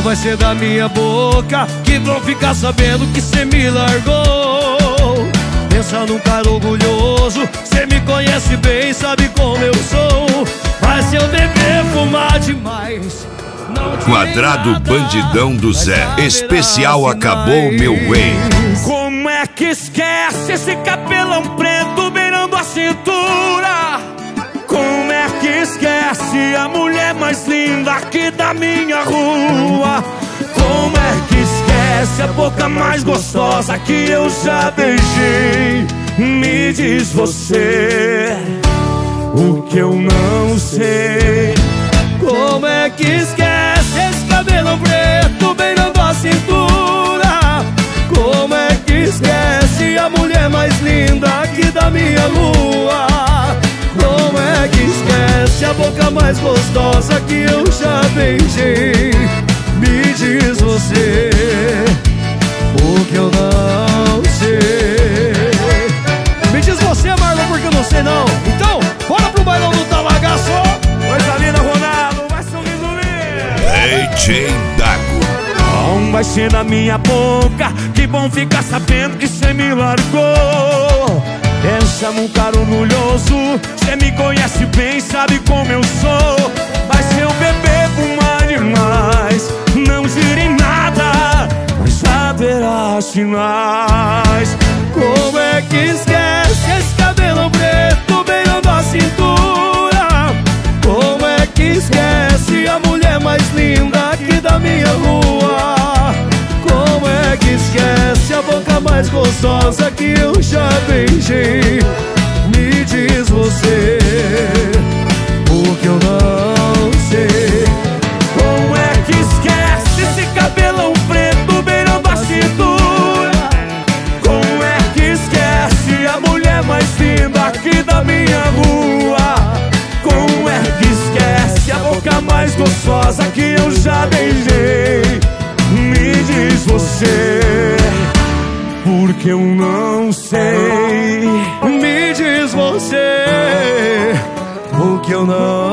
vai ser da minha boca que vão ficar sabendo que cê me largou. Pensa num cara orgulhoso, cê me conhece bem, sabe como eu sou. Mas se eu beber, fumar demais, não Quadrado Bandidão do Zé, especial Acabou Meu Ex. Como é que esquece esse cabelão preto beirando a cintura? Como é que esquece a mulher mais linda aqui da minha rua? Como é que esquece a boca mais gostosa que eu já beijei? Me diz você o que eu não sei. Como é que esquece esse cabelo preto beirando a cintura? Como é que esquece a mulher mais linda aqui da minha rua? Como é que esquece a boca mais gostosa que eu já beijei? Me diz você o que eu não sei. Me diz você, Marlon, porque eu não sei não. Então, bora pro bailão do Talagaço. Coisa linda, Ronaldo, vai sorrindo lindo. DJ Dago. Não vai ser na minha boca, que bom ficar sabendo que cê me largou. Pensa num cara orgulhoso, cê me conhece bem, sabe como eu sou. Mas se eu beber, fumar demais, não direi nada, mas haverá sinais. Como é que esquece esse cabelo preto beirando a cintura? Como é que esquece a mulher mais linda aqui da minha rua? Como é que esquece a boca mais gostosa que eu já beijei? Me diz você o que eu não sei. Como é que esquece esse cabelão preto beirando a cintura? Como é que esquece a mulher mais linda aqui da minha rua? Como é que esquece a boca mais gostosa que eu já beijei? Me diz você, porque eu não sei. Me diz você o que eu não